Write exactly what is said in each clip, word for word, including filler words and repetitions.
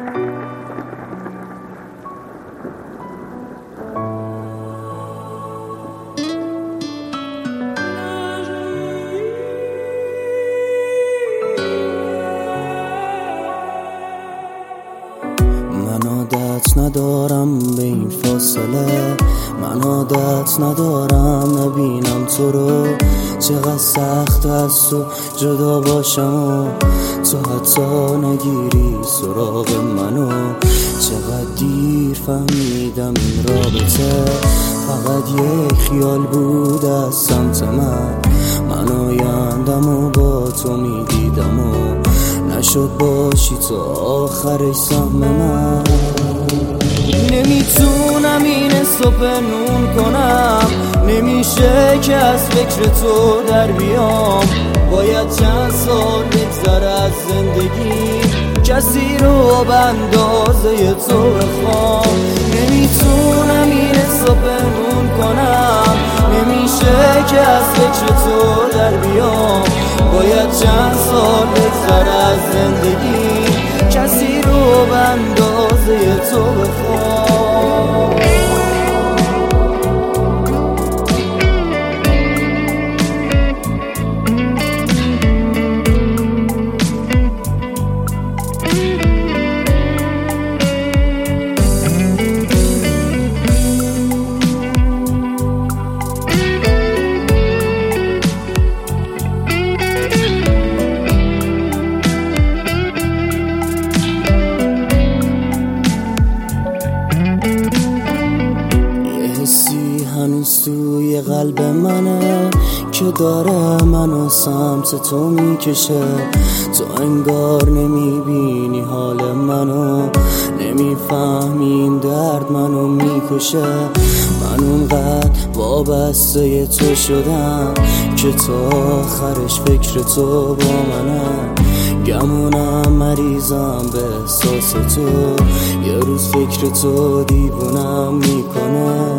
من عادت ندارم به این فاصله، من عادت ندارم نبینم تو رو. چقدر سخت است تو جدا باشم و تو حتی نگیری سراغ منو. چقدر دیر فهمیدم این رابطه فقط یک خیال بود از سمت من. من آیندم و با تو میدیدم و نشد باشی تو آخرش سهم من. نمیتونم این حسو پنهون کنم، نمیشه که از فکر تو در بیام. باید چند سال بگذره از زندگی کسی رو به اندازه تو بخوام. نمیتونم این حسو پنهون کنم، نمیشه که از فکر تو در بیام. باید چند سال بگذره از زندگی کسی رو به اندازه تو بخوام. هنوز توی قلب منه که داره منو سمت تو میکشه. تو انگار نمیبینی حال منو، نمیفهمین درد منو میکشه. من اونقدر وابسته تو شدم که تا آخرش فکر تو با منه. گمونم مریضم به احساس تو، یه روز فکر تو دیوونم میکنه.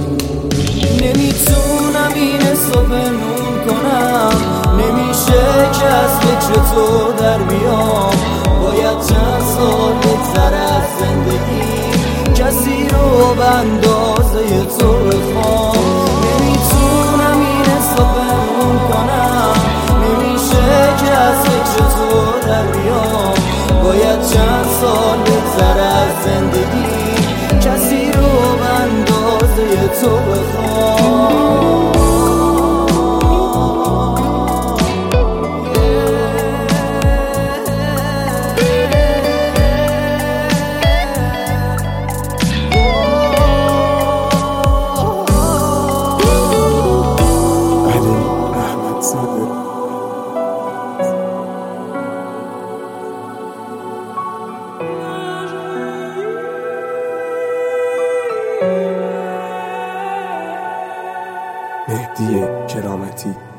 نمیتونم این حسو پنهون کنم، نمیشه که از فکر تو در بیام. باید چند سال بگذره از زندگی کسی رو به اندازه تو بخوام. نمیتونم این حسو پنهون کنم، نمیشه که از فکر تو در بیام. باید چند سال بگذره از زندگی کسی رو به اندازه تو بخوام. مهدی کرامتی.